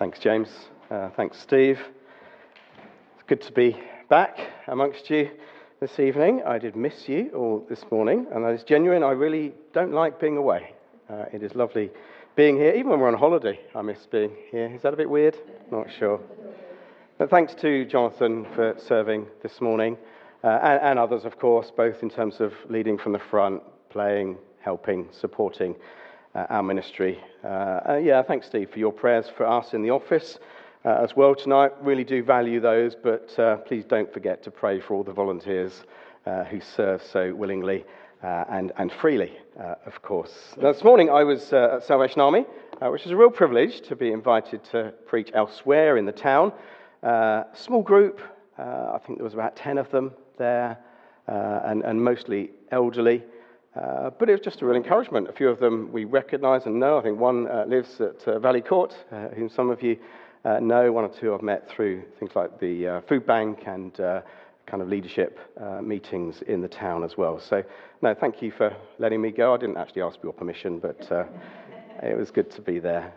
Thanks, James. Thanks, Steve. It's good to be back amongst you this evening. I did miss you all this morning, and that is genuine. I really don't like being away. It is lovely being here. Even when we're on holiday, I miss being here. Is that a bit weird? Not sure. But thanks to Jonathan for serving this morning, and others, of course, both in terms of leading from the front, playing, helping, supporting our ministry. Thanks, Steve, for your prayers for us in the office as well tonight. Really do value those, but please don't forget to pray for all the volunteers who serve so willingly and freely, of course. Now, this morning I was at Salvation Army, which is a real privilege to be invited to preach elsewhere in the town. Small group, I think there was about 10 of them there, and mostly elderly. But it was just a real encouragement. A few of them we recognise and know. I think one lives at Valley Court, whom some of you know. One or two I've met through things like the food bank and kind of leadership meetings in the town as well. So, no, thank you for letting me go. I didn't actually ask for your permission, but it was good to be there.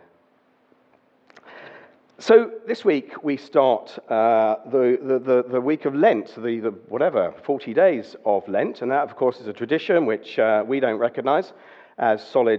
So this week we start the week of Lent, the 40 days of Lent, and that of course is a tradition which we don't recognise as solid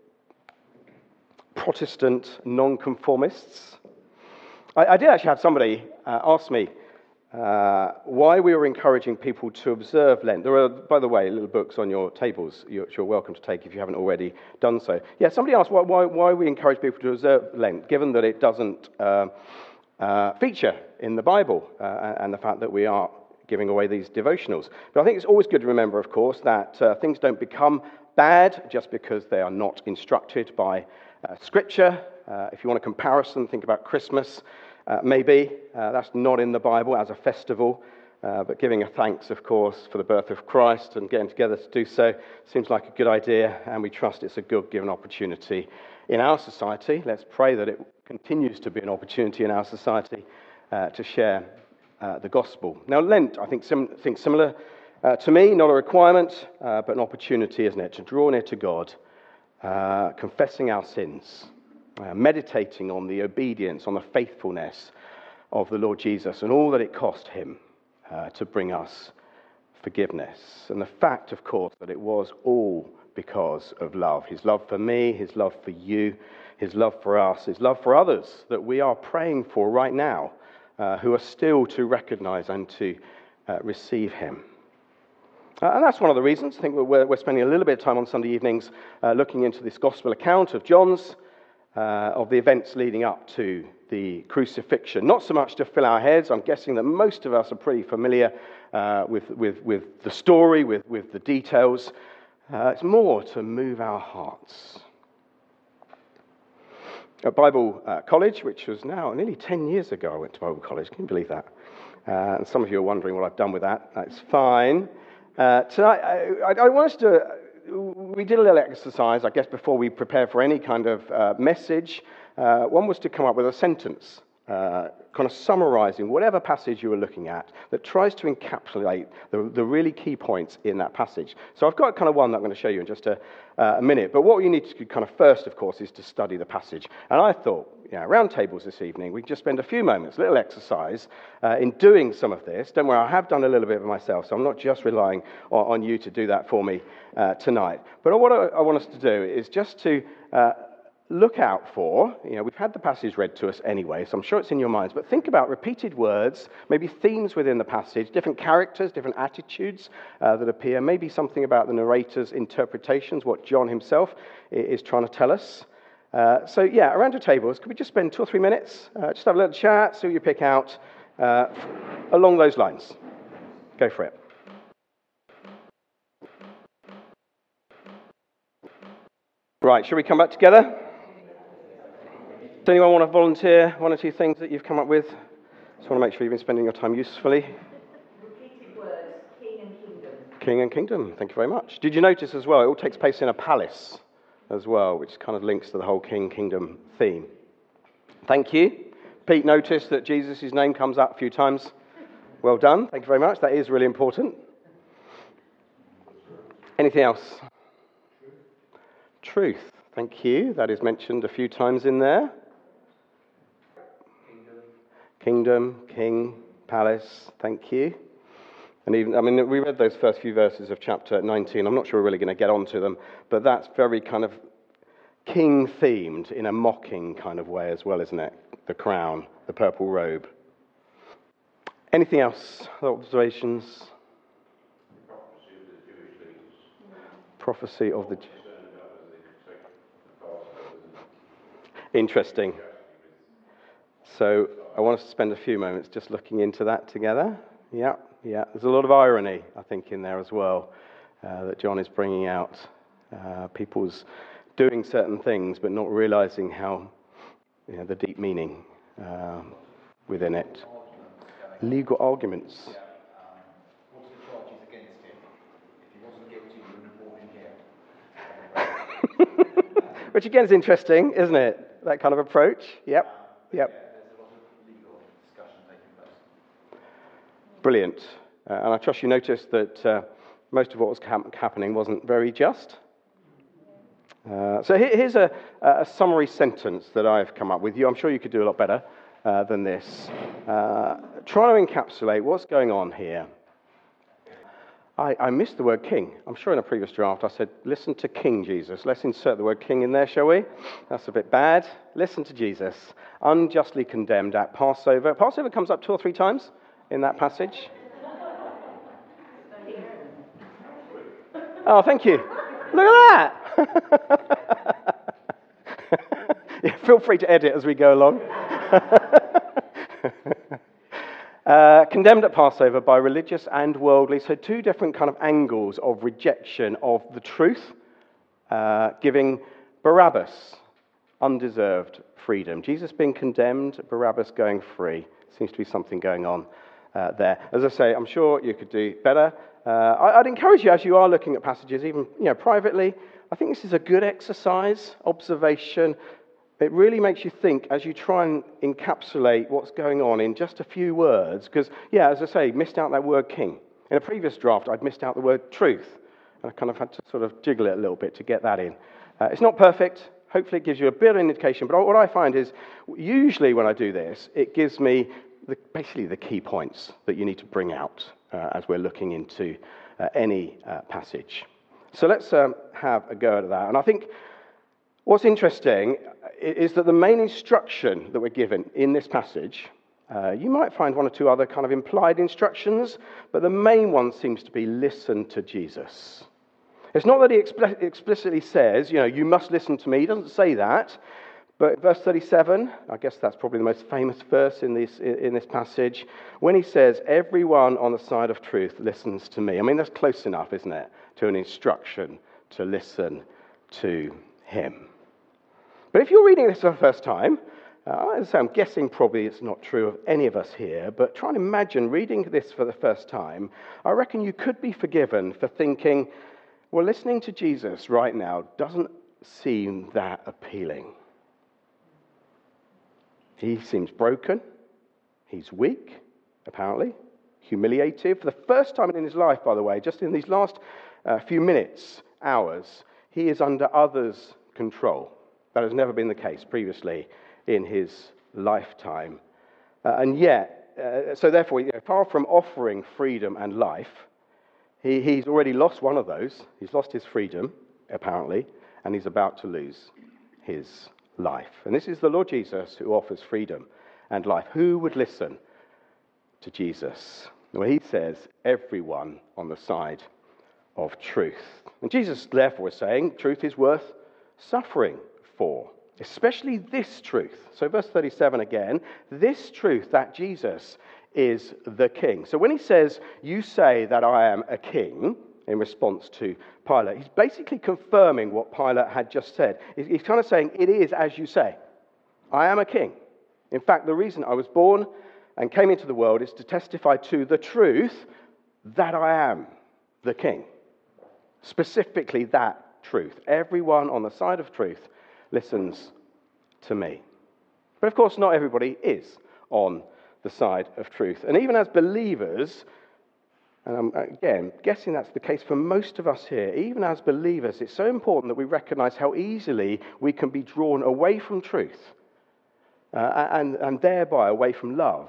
Protestant nonconformists. I did actually have somebody ask me why we were encouraging people to observe Lent. There are, by the way, little books on your tables which you're welcome to take if you haven't already done so. Yeah, somebody asked why we encourage people to observe Lent, given that it doesn't feature in the Bible and the fact that we are giving away these devotionals. But I think it's always good to remember, of course, that things don't become bad just because they are not instructed by Scripture. If you want a comparison, think about Christmas. Maybe that's not in the Bible as a festival, but giving a thanks, of course, for the birth of Christ and getting together to do so seems like a good idea, and we trust it's a God-given opportunity in our society. Let's pray that it continues to be an opportunity in our society to share the gospel. Now, Lent, I think similar to me, not a requirement, but an opportunity, isn't it, to draw near to God, confessing our sins, meditating on the obedience, on the faithfulness of the Lord Jesus and all that it cost him to bring us forgiveness. And the fact, of course, that it was all because of love. His love for me, his love for you, his love for us, his love for others that we are praying for right now, who are still to recognize and to receive him. And that's one of the reasons. I think we're spending a little bit of time on Sunday evenings looking into this gospel account of John's, of the events leading up to the crucifixion. Not so much to fill our heads. I'm guessing that most of us are pretty familiar with the story, with the details. It's more to move our hearts. At Bible College, which was now nearly 10 years ago I went to Bible College. Can you believe that? And some of you are wondering what I've done with that. That's fine. Tonight, I want us to... We did a little exercise, I guess, before we prepare for any kind of message. One was to come up with a sentence, kind of summarizing whatever passage you were looking at that tries to encapsulate the really key points in that passage. So I've got kind of one that I'm going to show you in just a minute. But what you need to kind of first, of course, is to study the passage. And I thought, round tables this evening, we can just spend a few moments, a little exercise in doing some of this. Don't worry, I have done a little bit of it myself, so I'm not just relying on you to do that for me tonight. But what I want us to do is just to look out for, we've had the passage read to us anyway, so I'm sure it's in your minds, but think about repeated words, maybe themes within the passage, different characters, different attitudes that appear, maybe something about the narrator's interpretations, what John himself is trying to tell us. Around your tables, could we just spend 2 or 3 minutes, just have a little chat, see what you pick out along those lines. Go for it. Right, shall we come back together? Does anyone want to volunteer 1 or 2 things that you've come up with? Just want to make sure you've been spending your time usefully. Repeated words, king and kingdom. King and kingdom, thank you very much. Did you notice as well, it all takes place in a palace as well, which kind of links to the whole king-kingdom theme. Thank you. Pete noticed that Jesus' name comes up a few times. Well done, thank you very much. That is really important. Anything else? Truth. Thank you. That is mentioned a few times in there. Kingdom, king, palace, thank you. And even, we read those first few verses of chapter 19. I'm not sure we're really going to get onto them, but that's very kind of king-themed in a mocking kind of way as well, isn't it? The crown, the purple robe. Anything else? Other observations? Prophecy of the Interesting. So I want us to spend a few moments just looking into that together. Yeah. There's a lot of irony, I think, in there as well, that John is bringing out. People's doing certain things, but not realizing how, the deep meaning within it. Legal arguments. What's the charges against him? If he wasn't guilty, you wouldn't have brought him here. Which again is interesting, isn't it? That kind of approach. Yep. Yeah, there's a lot of legal discussion taking place. Brilliant. And I trust you noticed that most of what was happening wasn't very just. So here's a summary sentence that I've come up with. I'm sure you could do a lot better than this. Trying to encapsulate what's going on here. I missed the word king. I'm sure in a previous draft I said, listen to King Jesus. Let's insert the word king in there, shall we? That's a bit bad. Listen to Jesus, unjustly condemned at Passover. Passover comes up 2 or 3 times in that passage. Oh, thank you. Look at that. Yeah, feel free to edit as we go along. Condemned at Passover by religious and worldly. So 2 different kind of angles of rejection of the truth, giving Barabbas undeserved freedom. Jesus being condemned, Barabbas going free. Seems to be something going on there. As I say, I'm sure you could do better. I'd encourage you, as you are looking at passages, even privately, I think this is a good exercise, observation. It really makes you think as you try and encapsulate what's going on in just a few words. Because, as I say, missed out that word king. In a previous draft, I'd missed out the word truth. And I kind of had to sort of jiggle it a little bit to get that in. It's not perfect. Hopefully it gives you a bit of indication. But what I find is, usually when I do this, it gives me basically the key points that you need to bring out as we're looking into any passage. So let's have a go at that. And I think what's interesting is that the main instruction that we're given in this passage, you might find 1 or 2 other kind of implied instructions, but the main one seems to be listen to Jesus. It's not that he explicitly says, you must listen to me. He doesn't say that. But verse 37, I guess that's probably the most famous verse in this passage, when he says, everyone on the side of truth listens to me. That's close enough, isn't it, to an instruction to listen to him. But if you're reading this for the first time, I'm guessing probably it's not true of any of us here, but try and imagine reading this for the first time, I reckon you could be forgiven for thinking, well, listening to Jesus right now doesn't seem that appealing. He seems broken. He's weak, apparently. Humiliated. For the first time in his life, by the way, just in these last few minutes, hours, he is under others' control. That has never been the case previously in his lifetime. And yet, so therefore, far from offering freedom and life, he's already lost one of those. He's lost his freedom, apparently, and he's about to lose his life. And this is the Lord Jesus who offers freedom and life. Who would listen to Jesus? Well, he says, everyone on the side of truth. And Jesus, therefore, is saying truth is worth suffering for, especially this truth. So verse 37 again, this truth that Jesus is the king. So when he says, you say that I am a king, in response to Pilate, he's basically confirming what Pilate had just said. He's kind of saying, it is as you say. I am a king. In fact, the reason I was born and came into the world is to testify to the truth that I am the king. Specifically that truth. Everyone on the side of truth listens to me. But of course, not everybody is on the side of truth. And even as believers, and I'm, again, guessing that's the case for most of us here. Even as believers, it's so important that we recognize how easily we can be drawn away from truth and thereby away from love,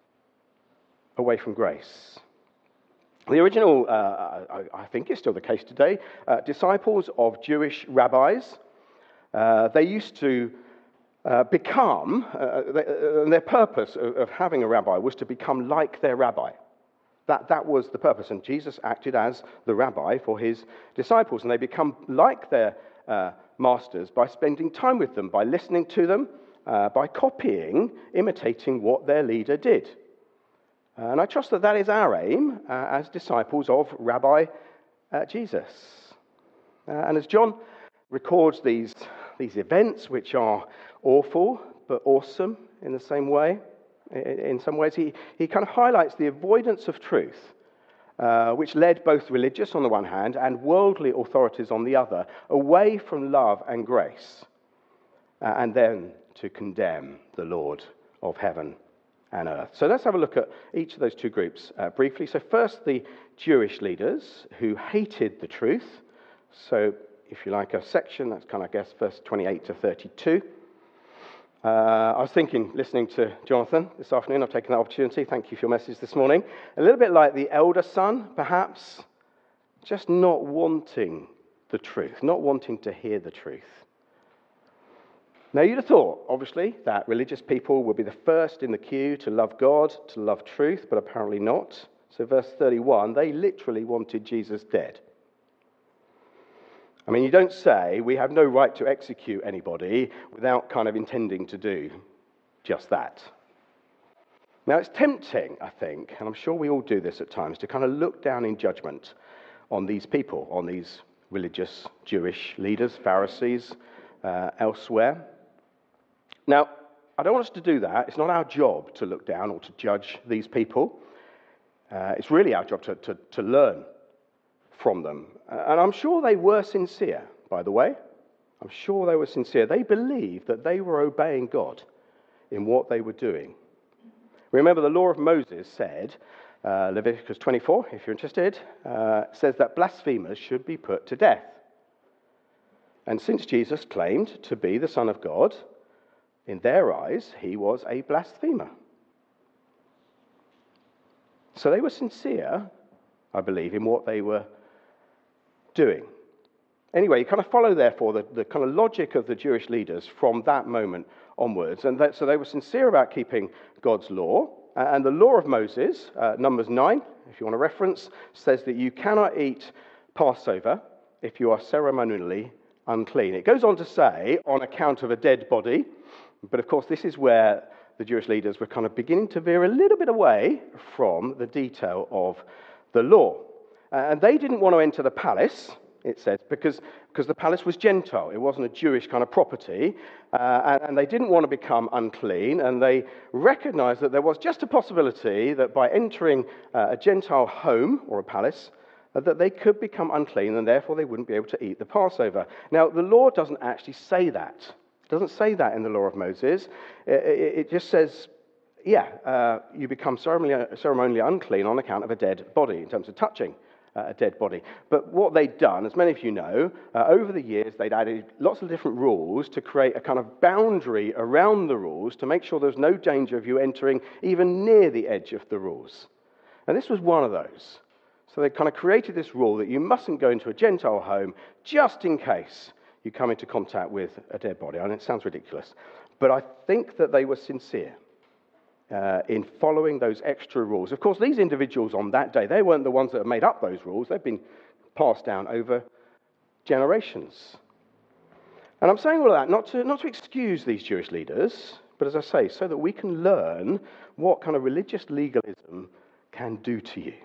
away from grace. The original, I think it's still the case today, disciples of Jewish rabbis, they used to become, their purpose of having a rabbi was to become like their rabbi. That was the purpose, and Jesus acted as the rabbi for his disciples, and they become like their masters by spending time with them, by listening to them, by copying, imitating what their leader did. And I trust that that is our aim as disciples of Rabbi Jesus. And as John records these events, which are awful but awesome in the same way, in some ways, he kind of highlights the avoidance of truth, which led both religious on the one hand and worldly authorities on the other, away from love and grace, and then to condemn the Lord of heaven and earth. So let's have a look at each of those two groups briefly. So first, the Jewish leaders who hated the truth. So if you like a section, that's kind of, I guess, verse 28 to 32. I was thinking, listening to Jonathan this afternoon, I've taken that opportunity. Thank you for your message this morning. A little bit like the elder son, perhaps, just not wanting the truth, not wanting to hear the truth. Now, you'd have thought, obviously, that religious people would be the first in the queue to love God, to love truth, but apparently not. So verse 31, they literally wanted Jesus dead. I mean, you don't say, we have no right to execute anybody without kind of intending to do just that. Now, it's tempting, I think, and I'm sure we all do this at times, to kind of look down in judgment on these people, on these religious Jewish leaders, Pharisees, elsewhere. Now, I don't want us to do that. It's not our job to look down or to judge these people. It's really our job to learn from them. And I'm sure they were sincere, by the way. I'm sure they were sincere. They believed that they were obeying God in what they were doing. Remember, the law of Moses said, Leviticus 24, if you're interested, says that blasphemers should be put to death. And since Jesus claimed to be the Son of God, in their eyes, he was a blasphemer. So they were sincere, I believe, in what they were doing. Anyway, you kind of follow, therefore, the kind of logic of the Jewish leaders from that moment onwards. And so they were sincere about keeping God's law. And the law of Moses, Numbers 9, if you want a reference, says that you cannot eat Passover if you are ceremonially unclean. It goes on to say, on account of a dead body, but of course this is where the Jewish leaders were kind of beginning to veer a little bit away from the detail of the law. And they didn't want to enter the palace, it says, because the palace was Gentile. It wasn't a Jewish kind of property. And they didn't want to become unclean. And they recognized that there was just a possibility that by entering a Gentile home or a palace, that they could become unclean, and therefore they wouldn't be able to eat the Passover. Now, the law doesn't actually say that. It doesn't say that in the law of Moses. It just says, you become ceremonially unclean on account of a dead body, in terms of touching a dead body. But what they'd done, as many of you know, over the years, they'd added lots of different rules to create a kind of boundary around the rules to make sure there's no danger of you entering even near the edge of the rules. And this was one of those. So they kind of created this rule that you mustn't go into a Gentile home just in case you come into contact with a dead body. And it sounds ridiculous. But I think that they were sincere in following those extra rules. Of course, these individuals on that day, they weren't the ones that have made up those rules. They've been passed down over generations. And I'm saying all of that not to excuse these Jewish leaders, but as I say, so that we can learn what kind of religious legalism can do to you.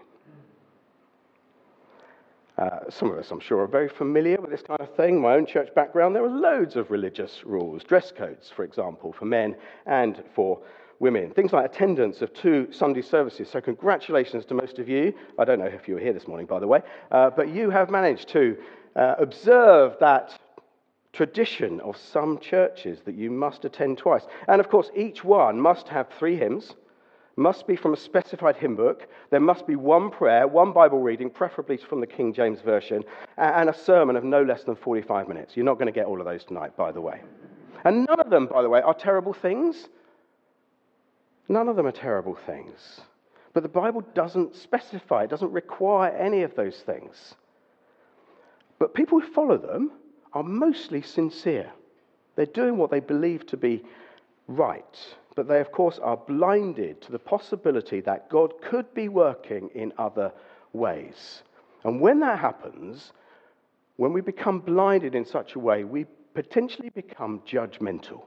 Some of us, I'm sure, are very familiar with this kind of thing. My own church background, there were loads of religious rules, dress codes, for example, for men and for women. Things like attendance of 2 Sunday services. So congratulations to most of you. I don't know if you were here this morning, by the way, but you have managed to observe that tradition of some churches that you must attend twice. And of course, each one must have 3 hymns, must be from a specified hymn book. There must be 1 prayer, 1 Bible reading, preferably from the King James Version, and a sermon of no less than 45 minutes. You're not going to get all of those tonight, by the way. And none of them, by the way, are terrible things. None of them are terrible things. But the Bible doesn't specify, it doesn't require any of those things. But people who follow them are mostly sincere. They're doing what they believe to be right. But they, of course, are blinded to the possibility that God could be working in other ways. And when that happens, when we become blinded in such a way, we potentially become judgmental.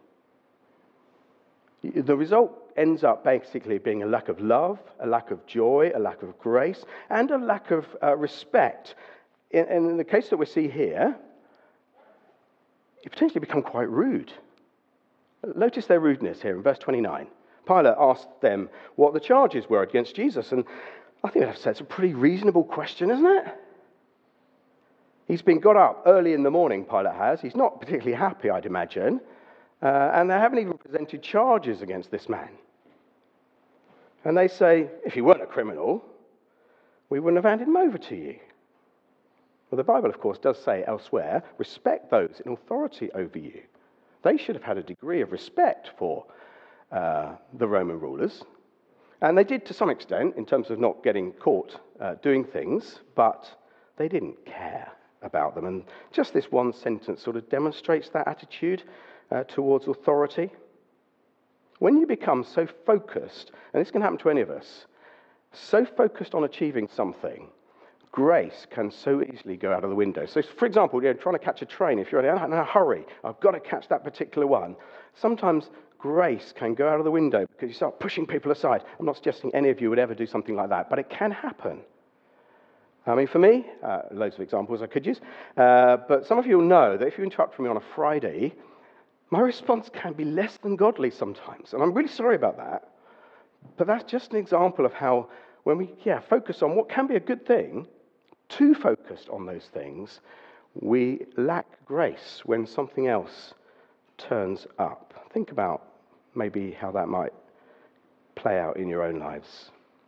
The result ends up basically being a lack of love, a lack of joy, a lack of grace, and a lack of respect. And in the case that we see here, you potentially become quite rude. Notice their rudeness here in verse 29. Pilate asked them what the charges were against Jesus, and I think that's a pretty reasonable question, isn't it? He's been got up early in the morning, Pilate has. He's not particularly happy, I'd imagine. And they haven't even presented charges against this man. And they say, if he weren't a criminal, we wouldn't have handed him over to you. Well, the Bible, of course, does say elsewhere, respect those in authority over you. They should have had a degree of respect for the Roman rulers. And they did to some extent, in terms of not getting caught doing things, but they didn't care about them. And just this one sentence sort of demonstrates that attitude towards authority. When you become so focused, and this can happen to any of us, so focused on achieving something, grace can so easily go out of the window. So, for example, you're trying to catch a train. If you're in a hurry, I've got to catch that particular one. Sometimes grace can go out of the window because you start pushing people aside. I'm not suggesting any of you would ever do something like that, but it can happen. I mean, for me, loads of examples I could use, but some of you will know that if you interrupt me on a Friday, my response can be less than godly sometimes, and I'm really sorry about that. But that's just an example of how when we focus on what can be a good thing, too focused on those things, we lack grace when something else turns up. Think about maybe how that might play out in your own lives.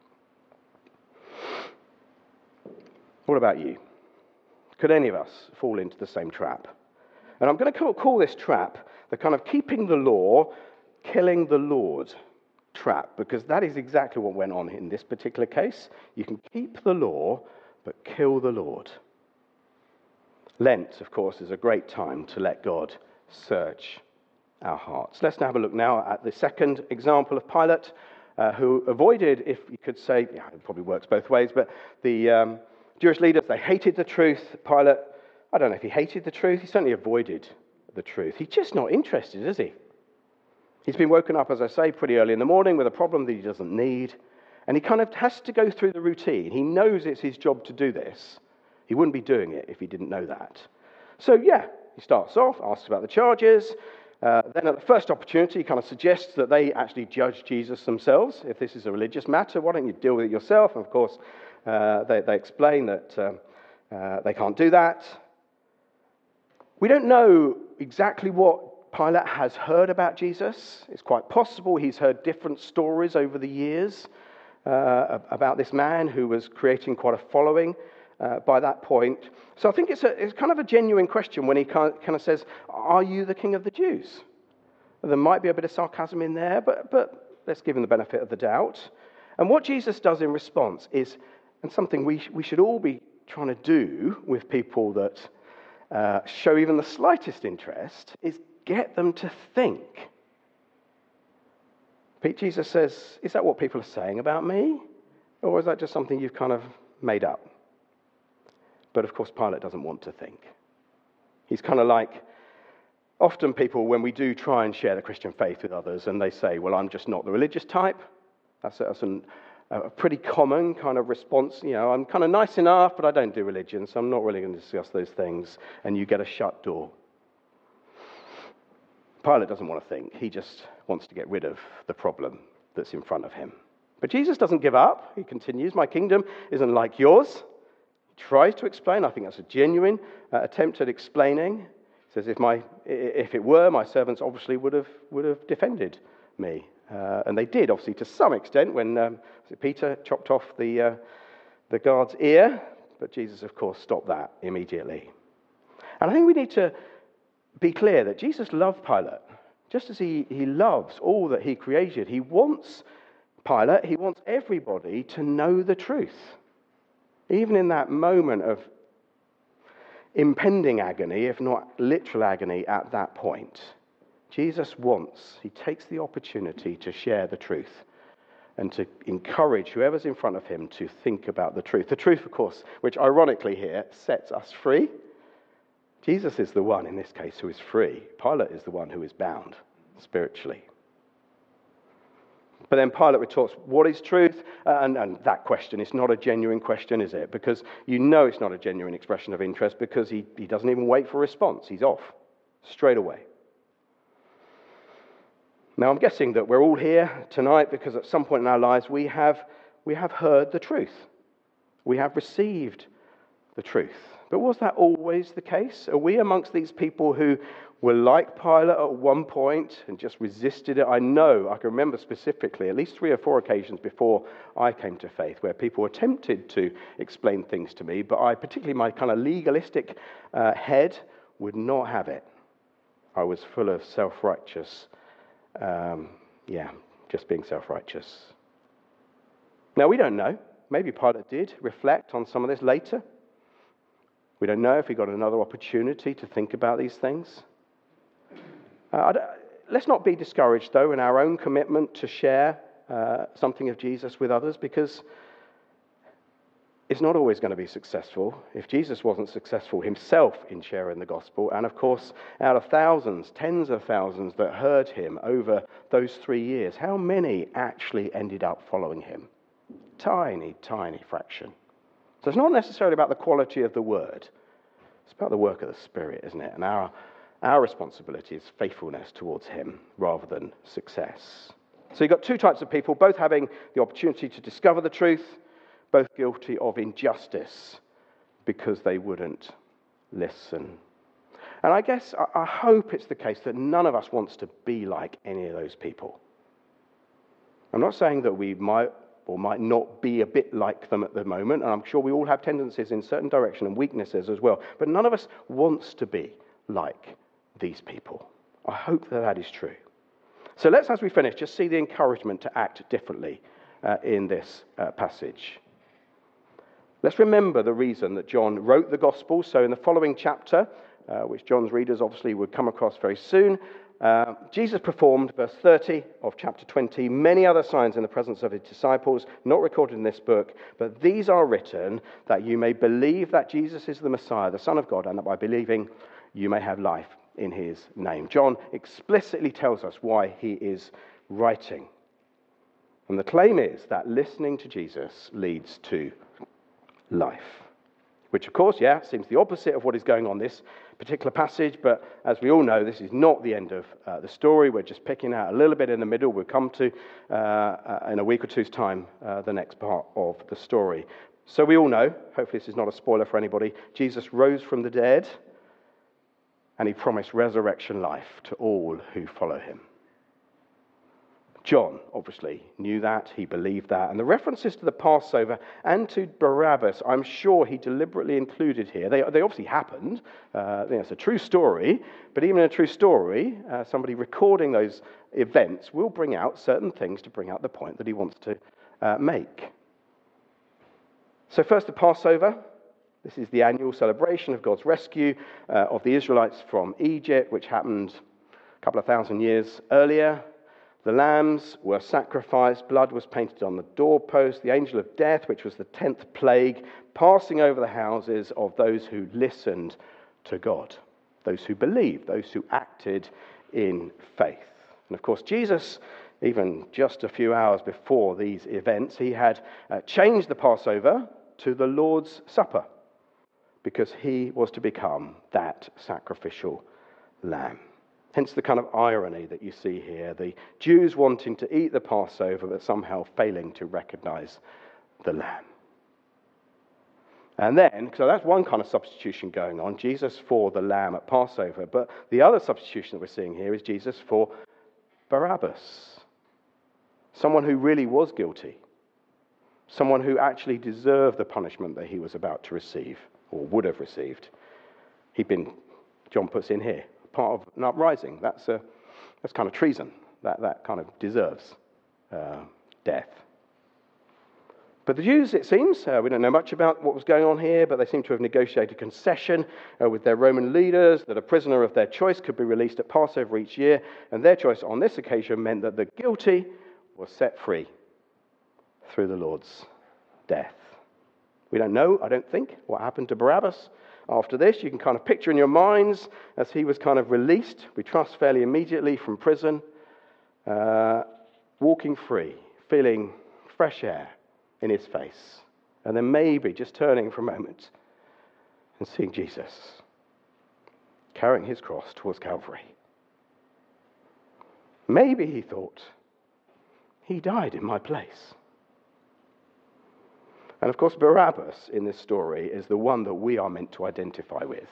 What about you? Could any of us fall into the same trap? And I'm going to call this trap the kind of keeping the law, killing the Lord trap, because that is exactly what went on in this particular case. You can keep the law, but kill the Lord. Lent, of course, is a great time to let God search our hearts. Let's now have a look now at the second example of Pilate, who avoided, if you could say, it probably works both ways, but the Jewish leaders, they hated the truth. Pilate, I don't know if he hated the truth, he certainly avoided the truth. He's just not interested, is he? He's been woken up, as I say, pretty early in the morning with a problem that he doesn't need. And he kind of has to go through the routine. He knows it's his job to do this. He wouldn't be doing it if he didn't know that. So, he starts off, asks about the charges. Then at the first opportunity, he kind of suggests that they actually judge Jesus themselves. If this is a religious matter, why don't you deal with it yourself? And of course, they explain that they can't do that. We don't know exactly what Pilate has heard about Jesus. It's quite possible he's heard different stories over the years about this man who was creating quite a following by that point. So I think it's kind of a genuine question when he kind of says, "Are you the king of the Jews?" There might be a bit of sarcasm in there, but let's give him the benefit of the doubt. And what Jesus does in response is, and something we should all be trying to do with people that show even the slightest interest, is get them to think. Jesus says, is that what people are saying about me? Or is that just something you've kind of made up? But of course, Pilate doesn't want to think. He's kind of like, often people, when we do try and share the Christian faith with others, and they say, well, I'm just not the religious type. That's a pretty common kind of response. I'm kind of nice enough, but I don't do religion, so I'm not really going to discuss those things. And you get a shut door. Pilate doesn't want to think. He just wants to get rid of the problem that's in front of him. But Jesus doesn't give up. He continues, my kingdom isn't like yours. He tries to explain. I think that's a genuine attempt at explaining. He says, if it were, my servants obviously would have defended me. And they did, obviously, to some extent, when Peter chopped off the guard's ear. But Jesus, of course, stopped that immediately. And I think we need to be clear that Jesus loved Pilate, just as he loves all that he created. He wants Pilate, he wants everybody to know the truth. Even in that moment of impending agony, if not literal agony at that point, he takes the opportunity to share the truth and to encourage whoever's in front of him to think about the truth. The truth, of course, which ironically here sets us free. Jesus is the one in this case who is free. Pilate is the one who is bound spiritually. But then Pilate retorts, what is truth? And that question is not a genuine question, is it? Because you know it's not a genuine expression of interest because he doesn't even wait for a response. He's off straight away. Now, I'm guessing that we're all here tonight because at some point in our lives we have heard the truth. We have received the truth. But was that always the case? Are we amongst these people who were like Pilate at one point and just resisted it? I know, I can remember specifically at least 3 or 4 occasions before I came to faith where people were tempted to explain things to me, but particularly my kind of legalistic head, would not have it. I was full of self-righteous, just being self-righteous. Now, we don't know. Maybe Pilate did reflect on some of this later. We don't know if he got another opportunity to think about these things. Let's not be discouraged, though, in our own commitment to share something of Jesus with others, because it's not always going to be successful. If Jesus wasn't successful himself in sharing the gospel, and of course, out of thousands, tens of thousands that heard him over those 3 years, how many actually ended up following him? Tiny, tiny fraction. So it's not necessarily about the quality of the word. It's about the work of the Spirit, isn't it? And our responsibility is faithfulness towards him rather than success. So you've got 2 types of people, both having the opportunity to discover the truth, both guilty of injustice because they wouldn't listen. And I guess, I hope it's the case that none of us wants to be like any of those people. I'm not saying that we might or might not be a bit like them at the moment, and I'm sure we all have tendencies in certain direction and weaknesses as well, but none of us wants to be like these people. I hope that is true. So let's, as we finish, just see the encouragement to act differently in this passage. Let's remember the reason that John wrote the Gospel. So in the following chapter, which John's readers obviously would come across very soon, Jesus performed, verse 30 of chapter 20, many other signs in the presence of his disciples, not recorded in this book, but these are written that you may believe that Jesus is the Messiah, the Son of God, and that by believing you may have life in his name. John explicitly tells us why he is writing. And the claim is that listening to Jesus leads to life. Which, of course, seems the opposite of what is going on this particular passage, but as we all know, this is not the end of the story. We're just picking out a little bit in the middle. We'll come to, in a week or two's time, the next part of the story. So we all know, hopefully this is not a spoiler for anybody, Jesus rose from the dead, and he promised resurrection life to all who follow him. John obviously knew that, he believed that, and the references to the Passover and to Barabbas, I'm sure he deliberately included here. They obviously happened. It's a true story, but even in a true story, somebody recording those events will bring out certain things to bring out the point that he wants to make. So first, the Passover. This is the annual celebration of God's rescue of the Israelites from Egypt, which happened a couple of thousand years earlier. The lambs were sacrificed, blood was painted on the doorpost, the angel of death, which was the 10th plague, passing over the houses of those who listened to God, those who believed, those who acted in faith. And of course, Jesus, even just a few hours before these events, he had changed the Passover to the Lord's Supper because he was to become that sacrificial lamb. Hence the kind of irony that you see here, the Jews wanting to eat the Passover but somehow failing to recognize the lamb. And then, so that's one kind of substitution going on, Jesus for the lamb at Passover, but the other substitution that we're seeing here is Jesus for Barabbas, someone who really was guilty, someone who actually deserved the punishment that he was about to receive, or would have received. He'd been, John puts in here, part of an uprising. That's kind of treason. That kind of deserves death. But the Jews, it seems, we don't know much about what was going on here, but they seem to have negotiated a concession with their Roman leaders that a prisoner of their choice could be released at Passover each year, and their choice on this occasion meant that the guilty was set free through the Lord's death. We don't know, I don't think, what happened to Barabbas after this. You can kind of picture in your minds as he was kind of released, we trust fairly immediately from prison, walking free, feeling fresh air in his face, and then maybe just turning for a moment and seeing Jesus carrying his cross towards Calvary. Maybe he thought, he died in my place. And of course, Barabbas in this story is the one that we are meant to identify with.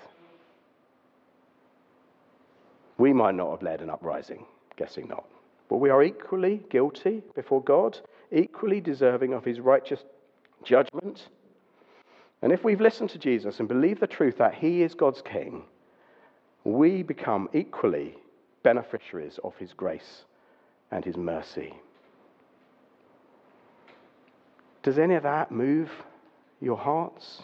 We might not have led an uprising, guessing not. But we are equally guilty before God, equally deserving of his righteous judgment. And if we've listened to Jesus and believe the truth that he is God's king, we become equally beneficiaries of his grace and his mercy. Does any of that move your hearts?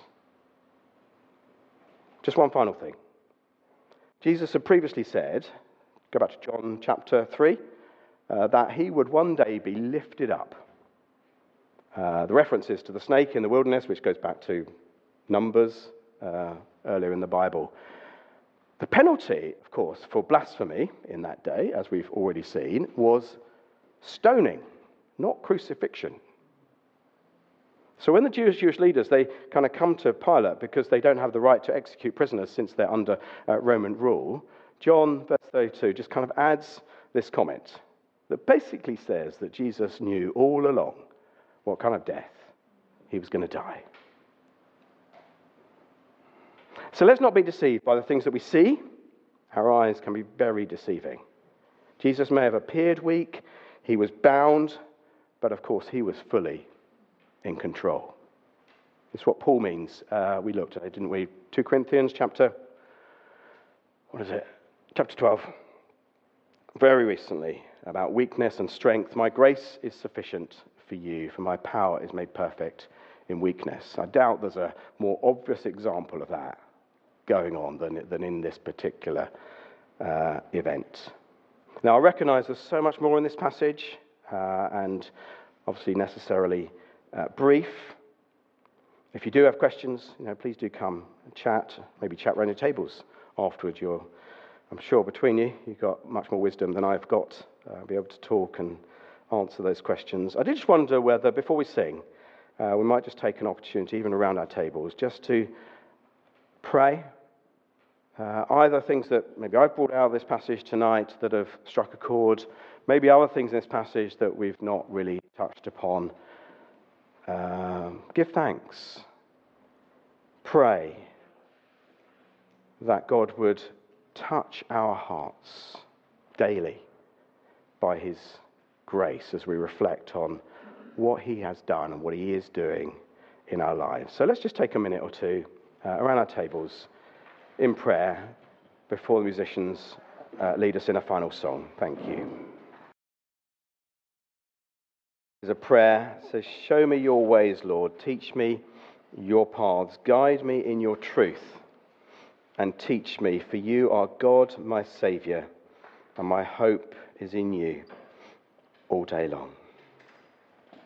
Just one final thing. Jesus had previously said, go back to John chapter 3, that he would one day be lifted up. The references to the snake in the wilderness, which goes back to Numbers earlier in the Bible. The penalty, of course, for blasphemy in that day, as we've already seen, was stoning, not crucifixion. So when the Jewish leaders, they kind of come to Pilate because they don't have the right to execute prisoners since they're under Roman rule, John, verse 32, just kind of adds this comment that basically says that Jesus knew all along what kind of death he was going to die. So let's not be deceived by the things that we see. Our eyes can be very deceiving. Jesus may have appeared weak, he was bound, but of course he was fully in control. It's what Paul means. We looked at it, didn't we? 2 Corinthians chapter 12. Very recently, about weakness and strength. My grace is sufficient for you, for my power is made perfect in weakness. I doubt there's a more obvious example of that going on than in this particular event. Now, I recognize there's so much more in this passage, and obviously necessarily brief. If you do have questions, please do come and chat, maybe chat around your tables afterwards. I'm sure between you've got much more wisdom than I've got. Be able to talk and answer those questions. I did just wonder whether, before we sing, we might just take an opportunity, even around our tables, just to pray. Either things that maybe I've brought out of this passage tonight that have struck a chord, maybe other things in this passage that we've not really touched upon. Give thanks. Pray that God would touch our hearts daily by his grace as we reflect on what he has done and what he is doing in our lives. So let's just take a minute or two around our tables in prayer before the musicians lead us in a final song. Thank you. There's a prayer. Says, show me your ways, Lord. Teach me your paths. Guide me in your truth and teach me. For you are God, my Saviour, and my hope is in you all day long.